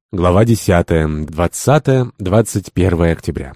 Глава 10. 20-21 октября.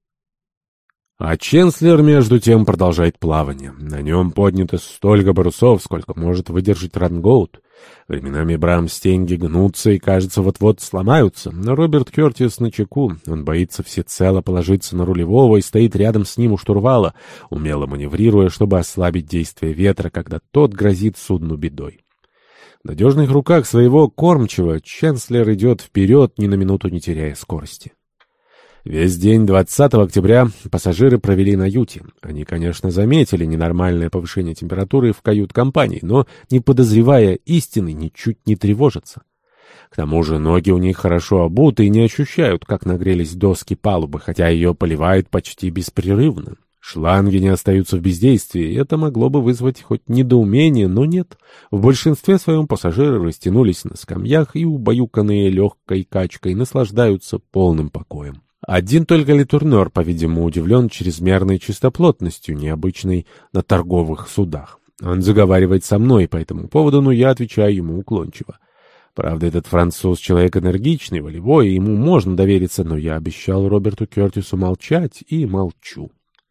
А Ченслер, между тем, продолжает плавание. На нем поднято столько парусов, сколько может выдержать рангоут. Временами брамстенги гнутся и, кажется, вот-вот сломаются. Но Роберт Кертис начеку. Он боится всецело положиться на рулевого и стоит рядом с ним у штурвала, умело маневрируя, чтобы ослабить действие ветра, когда тот грозит судну бедой. В надежных руках своего кормчего Ченслер идет вперед, ни на минуту не теряя скорости. Весь день 20 октября пассажиры провели на юте. Они, конечно, заметили ненормальное повышение температуры в кают-компании, но, не подозревая истины, ничуть не тревожатся. К тому же ноги у них хорошо обуты и не ощущают, как нагрелись доски палубы, хотя ее поливают почти беспрерывно. Шланги не остаются в бездействии, и это могло бы вызвать хоть недоумение, но нет. В большинстве своем пассажиры растянулись на скамьях и, убаюканные легкой качкой, наслаждаются полным покоем. Один только Летурнер, по-видимому, удивлен чрезмерной чистоплотностью, необычной на торговых судах. Он заговаривает со мной по этому поводу, но я отвечаю ему уклончиво. Правда, этот француз человек энергичный, волевой, и ему можно довериться, но я обещал Роберту Кертису молчать и молчу.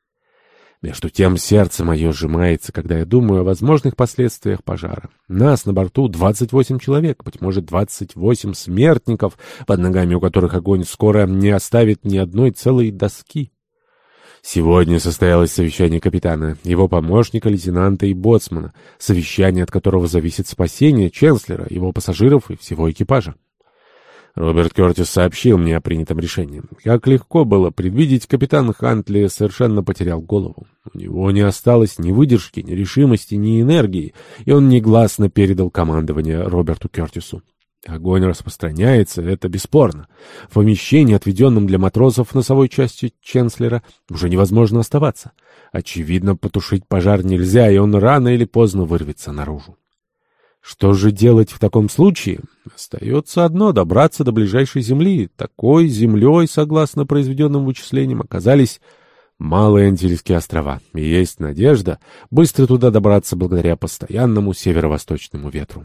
Между тем сердце мое сжимается, когда я думаю о возможных последствиях пожара. Нас на борту 28 человек, быть может, 28 смертников, под ногами у которых огонь скоро не оставит ни одной целой доски. Сегодня состоялось совещание капитана, его помощника, лейтенанта и боцмана, совещание, от которого зависит спасение Ченслера, его пассажиров и всего экипажа. Роберт Кертис сообщил мне о принятом решении. Как легко было предвидеть, капитан Хантли совершенно потерял голову. У него не осталось ни выдержки, ни решимости, ни энергии, и он негласно передал командование Роберту Кертису. Огонь распространяется, это бесспорно. В помещении, отведенном для матросов носовой части Ченслера, уже невозможно оставаться. Очевидно, потушить пожар нельзя, и он рано или поздно вырвется наружу. Что же делать в таком случае? Остается одно — добраться до ближайшей земли. Такой землей, согласно произведенным вычислениям, оказались Малые Антильские острова. И есть надежда быстро туда добраться благодаря постоянному северо-восточному ветру.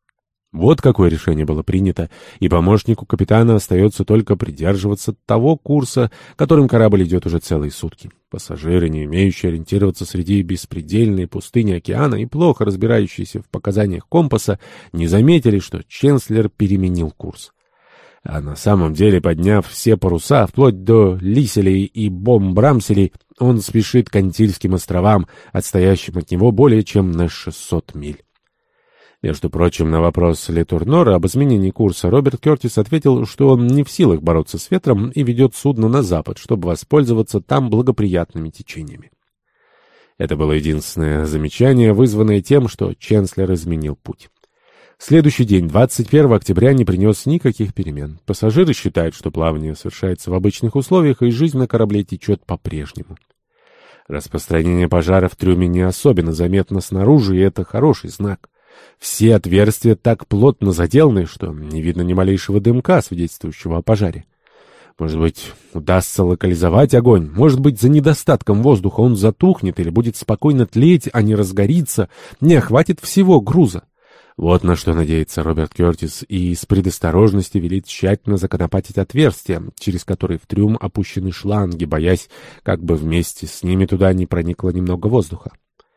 Вот какое решение было принято, и помощнику капитана остается только придерживаться того курса, которым корабль идет уже целые сутки. Пассажиры, не умеющие ориентироваться среди беспредельной пустыни океана и плохо разбирающиеся в показаниях компаса, не заметили, что Ченслер переменил курс. А на самом деле, подняв все паруса, вплоть до Лиселей и Бомбрамселей, он спешит к Антильским островам, отстоящим от него более чем на 600 миль. Между прочим, на вопрос Летурнера об изменении курса Роберт Кертис ответил, что он не в силах бороться с ветром и ведет судно на запад, чтобы воспользоваться там благоприятными течениями. Это было единственное замечание, вызванное тем, что Ченслер изменил путь. Следующий день, 21 октября, не принес никаких перемен. Пассажиры считают, что плавание совершается в обычных условиях, и жизнь на корабле течет по-прежнему. Распространение пожара в трюме не особенно заметно снаружи, и это хороший знак. Все отверстия так плотно заделаны, что не видно ни малейшего дымка, свидетельствующего о пожаре. Может быть, удастся локализовать огонь, может быть, за недостатком воздуха он затухнет или будет спокойно тлеть, а не разгорится, не охватит всего груза. Вот на что надеется Роберт Кертис и из предосторожности велит тщательно законопатить отверстия, через которые в трюм опущены шланги, боясь, как бы вместе с ними туда не проникло немного воздуха.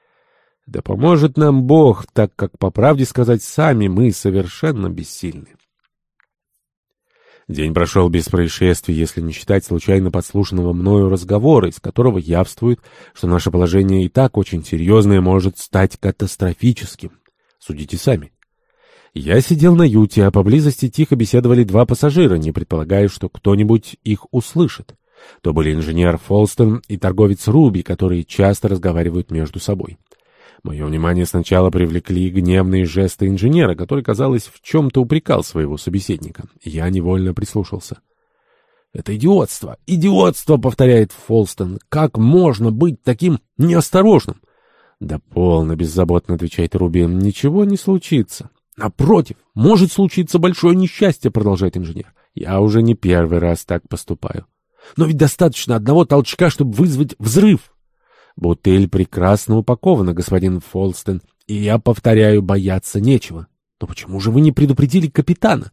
Да поможет нам Бог, так как, по правде сказать, сами мы совершенно бессильны. День прошел без происшествий, если не считать случайно подслушанного мною разговора, из которого явствует, что наше положение и так очень серьезное может стать катастрофическим. Судите сами. Я сидел на юте, а поблизости тихо беседовали два пассажира, не предполагая, что кто-нибудь их услышит. То были инженер Фолстон и торговец Руби, которые часто разговаривают между собой. Мое внимание сначала привлекли гневные жесты инженера, который, казалось, в чем-то упрекал своего собеседника. Я невольно прислушался. «Это идиотство! Идиотство!» — повторяет Фолстон. «Как можно быть таким неосторожным?» «Да полно!» — беззаботно отвечает Руби. «Ничего не случится». «Напротив, может случиться большое несчастье!» — продолжает инженер. «Я уже не первый раз так поступаю. Но ведь достаточно одного толчка, чтобы вызвать взрыв!» «Бутыль прекрасно упакована, господин Фолстон, и я повторяю, бояться нечего». «Но почему же вы не предупредили капитана?»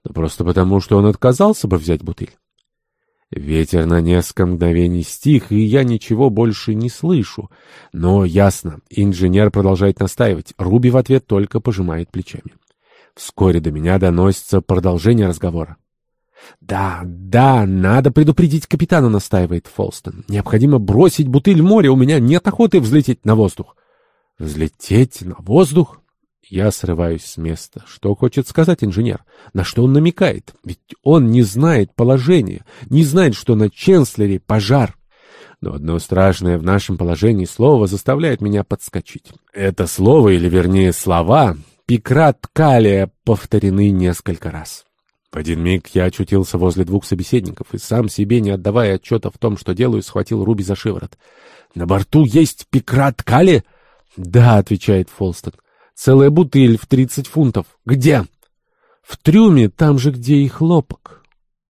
Но просто потому, что он отказался бы взять бутыль. Ветер на несколько мгновений стих, и я ничего больше не слышу. Но ясно, инженер продолжает настаивать. Руби в ответ только пожимает плечами. Вскоре до меня доносится продолжение разговора. «Да, надо предупредить капитана», — настаивает Фолстон. «Необходимо бросить бутыль в море, у меня нет охоты взлететь на воздух». «Взлететь на воздух?» Я срываюсь с места. Что хочет сказать инженер? На что он намекает? Ведь он не знает положения, не знает, что на Ченслере пожар. Но одно страшное в нашем положении слово заставляет меня подскочить. Это слово, или вернее слова, «пикрат калия», повторены несколько раз. В один миг я очутился возле двух собеседников и сам себе, не отдавая отчета в том, что делаю, схватил Руби за шиворот. «На борту есть пикрат калия?» «Да», — отвечает Фолстон. «Целая бутыль в 30 фунтов. Где?» «В трюме, там же, где и хлопок».